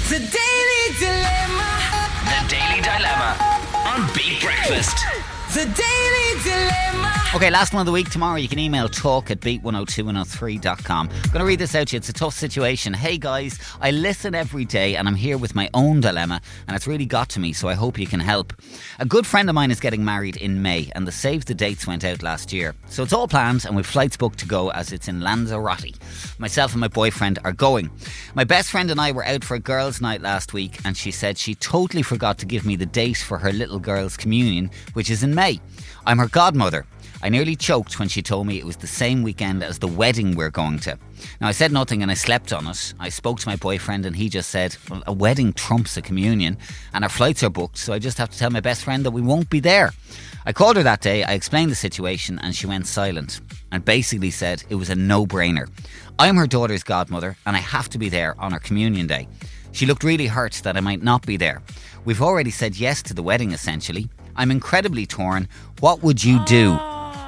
The Daily Dilemma. The Daily Dilemma on Beat Breakfast. The Daily Dilemma. Okay, last one of the week. Tomorrow you can email talk@beat102103.com. I'm going to read this out to you. It's a tough situation. Hey guys, I listen every day and I'm here with my own dilemma and it's really got to me, so I hope you can help. A good friend of mine is getting married in May and the save the dates went out last year. So it's all planned and we've flights booked to go as it's in Lanzarote. Myself and my boyfriend are going. My best friend and I were out for a girls' night last week and she said she totally forgot to give me the date for her little girl's communion, which is in May. I'm her godmother. I nearly choked when she told me it was the same weekend as the wedding we're going to. Now, I said nothing and I slept on it. I spoke to my boyfriend and he just said, well, a wedding trumps a communion and our flights are booked, so I just have to tell my best friend that we won't be there. I called her that day, I explained the situation and she went silent and basically said it was a no-brainer. I'm her daughter's godmother and I have to be there on her communion day. She looked really hurt that I might not be there. We've already said yes to the wedding, essentially. I'm incredibly torn. What would you do?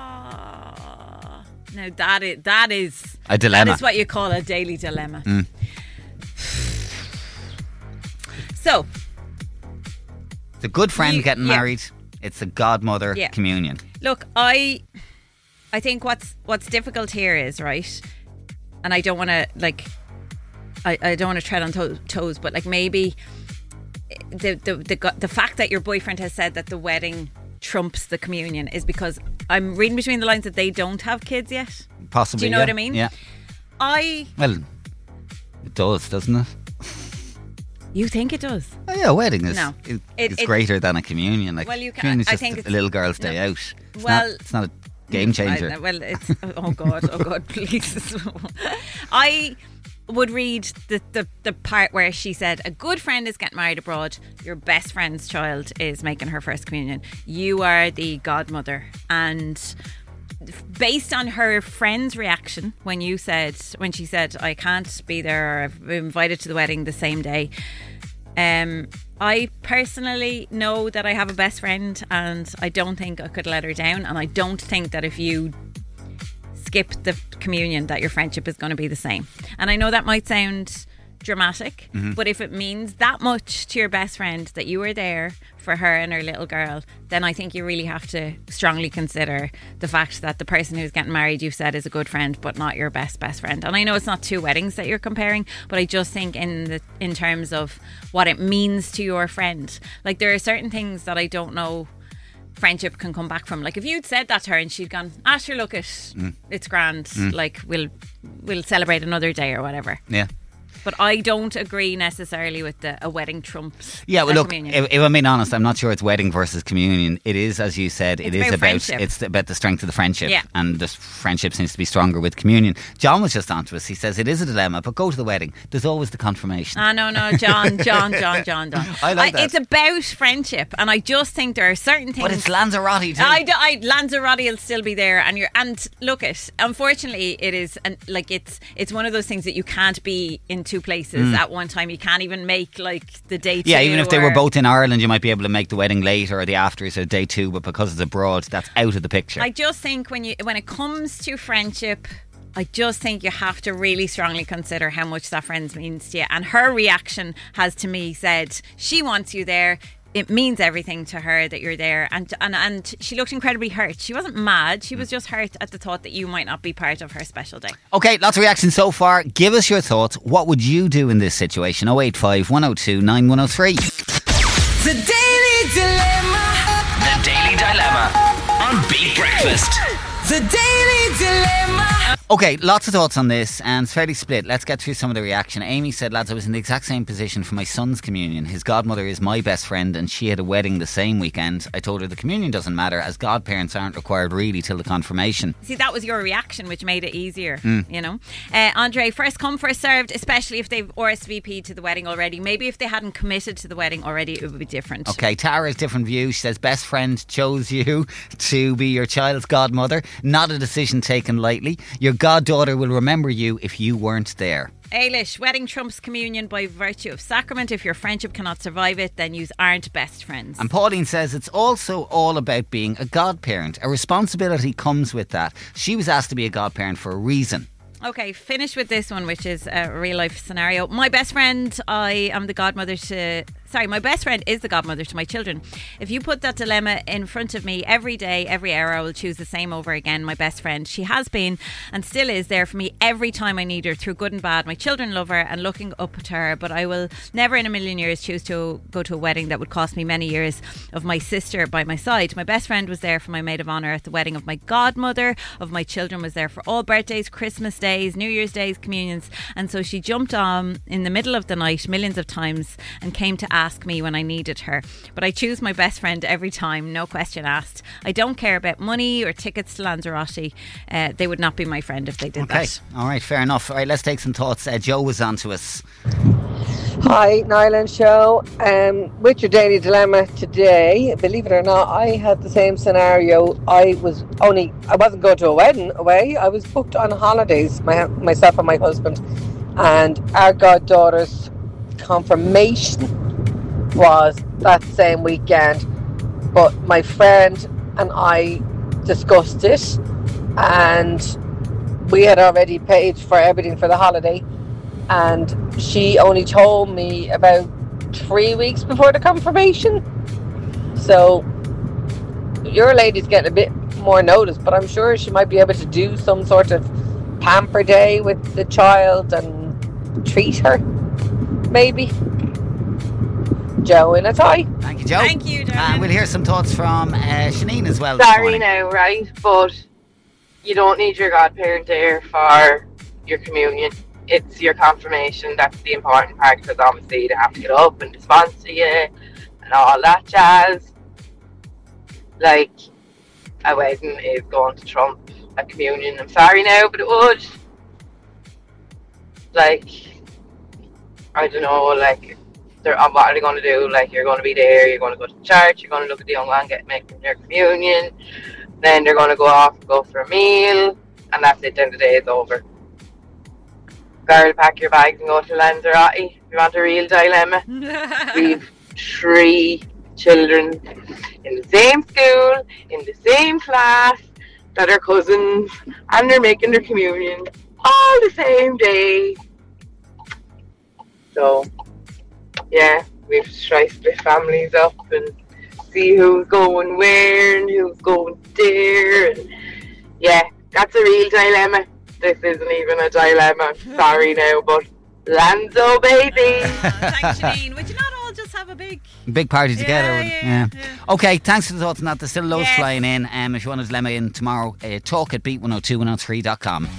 Now that is a dilemma. That is what you call a daily dilemma. So, it's a good friend getting married. It's a godmother communion. Look, I think what's difficult here is, right, and I don't want to I don't want to tread on toes, but like maybe the fact that your boyfriend has said that the wedding trumps the communion is because I'm reading between the lines that they don't have kids yet. Possibly. Do you know what I mean? Yeah. Well, it does, doesn't it? You think it does? Oh yeah, a wedding is it's greater than a communion. Like, well, you can. communion is I just think a little girl's day out. It's not a game changer. It's oh god, please. I would read the part where she said a good friend is getting married abroad, your best friend's child is making her first communion, you are the godmother, and based on her friend's reaction when she said I can't be there or I've been invited to the wedding the same day, I personally know that I have a best friend and I don't think I could let her down, and I don't think that if you skip the communion that your friendship is going to be the same. And I know that might sound dramatic, but if it means that much to your best friend that you were there for her and her little girl, then I think you really have to strongly consider the fact that the person who's getting married, you've said, is a good friend but not your best friend. And I know it's not two weddings that you're comparing, but I just think in terms of what it means to your friend, like there are certain things that I don't know friendship can come back from. Like if you'd said that to her and she'd gone, sure, look it, it's grand, like we'll celebrate another day or whatever. Yeah. But I don't agree necessarily with a wedding trumps. Yeah, well, look, communion. if I'm being honest, I'm not sure it's wedding versus communion. It is, as you said, it's about the strength of the friendship. Yeah. And the friendship seems to be stronger with communion. John was just on to us. He says it is a dilemma, but go to the wedding. There's always the confirmation. No, John. I like that. It's about friendship, and I just think there are certain things. But it's Lanzarote too. Lanzarote will still be there, and look it. Unfortunately, it is, and like it's one of those things that you can't be in two places at one time. You can't even make like the day two. Yeah, even if they were both in Ireland, you might be able to make the wedding later or the afters or day two, but because it's abroad, that's out of the picture. I just think when it comes to friendship, I just think you have to really strongly consider how much that friend means to you. And her reaction has, to me, said she wants you there. It means everything to her that you're there, and she looked incredibly hurt. She wasn't mad, she was just hurt at the thought that you might not be part of her special day. Okay, lots of reactions so far. Give us your thoughts. What would you do in this situation? 085 102 9103. The Daily Dilemma. The Daily Dilemma on Beat Breakfast. The Daily Dilemma. Okay, lots of thoughts on this, and it's fairly split. Let's get through some of the reaction. Amy said, lads, I was in the exact same position for my son's communion. His godmother is my best friend and she had a wedding the same weekend. I told her the communion doesn't matter as godparents aren't required really till the confirmation. See, that was your reaction, which made it easier, you know. Andre, first come, first served, especially if they've RSVP'd to the wedding already. Maybe if they hadn't committed to the wedding already, it would be different. Okay, Tara's different view. She says, best friend chose you to be your child's godmother. Not a decision taken lightly. Your goddaughter will remember you if you weren't there. Ailish, wedding trumps communion by virtue of sacrament. If your friendship cannot survive it, then yous aren't best friends. And Pauline says it's also all about being a godparent. A responsibility comes with that. She was asked to be a godparent for a reason. Okay, finish with this one, which is a real life scenario. My best friend, I am the godmother to. Sorry, my best friend is the godmother to my children. If you put that dilemma in front of me every day, every hour, I will choose the same over again. My best friend, she has been and still is there for me every time I need her, through good and bad. My children love her and looking up to her, but I will never in a million years choose to go to a wedding that would cost me many years of my sister by my side. My best friend was there for my maid of honour at the wedding of my godmother, of my children, was there for all birthdays, Christmas days, New Year's days, communions, and so she jumped on in the middle of the night millions of times and came to ask me when I needed her. But I choose my best friend every time, no question asked. I don't care about money or tickets to Lanzarote. They would not be my friend if they did that. All right, fair enough. All right, let's take some thoughts. Joe was on to us. Hi, Niall and Show. With your daily dilemma today, believe it or not, I had the same scenario. I wasn't going to a wedding away. I was booked on holidays, myself and my husband, and our goddaughter's confirmation was that same weekend. But my friend and I discussed it, and we had already paid for everything for the holiday, and she only told me about 3 weeks before the confirmation. So your lady's getting a bit more notice, but I'm sure she might be able to do some sort of pamper day with the child and treat her, maybe. Joe in a tie. Thank you, Joe. Thank you, darling. We'll hear some thoughts from Shanice as well. this Sorry morning. now, right? But you don't need your godparent there for your communion. It's your confirmation that's the important part, because obviously they have to get up and sponsor you and all that jazz. Like, a wedding is going to trump a communion. I'm sorry now, but it would. Like, I don't know, like, what are they going to do? Like, you're going to be there, you're going to go to church, you're going to look at the young man making their communion, then they're going to go off and go for a meal, and that's it, then the day is over. Girl, pack your bags and go to Lanzarote. If you want a real dilemma, we've 3 children in the same school, in the same class, that are cousins, and they're making their communion all the same day. So, yeah, we've tried to split families up and see who's going where and who's going there. And yeah, that's a real dilemma. This isn't even a dilemma. Sorry now, but Lanzo, baby. Thanks, Janine. Would you not all just have a big party together. Yeah. Okay, thanks for the thoughts on that. There's still loads Yes. flying in. If you want a dilemma in tomorrow, talk at beat102103.com.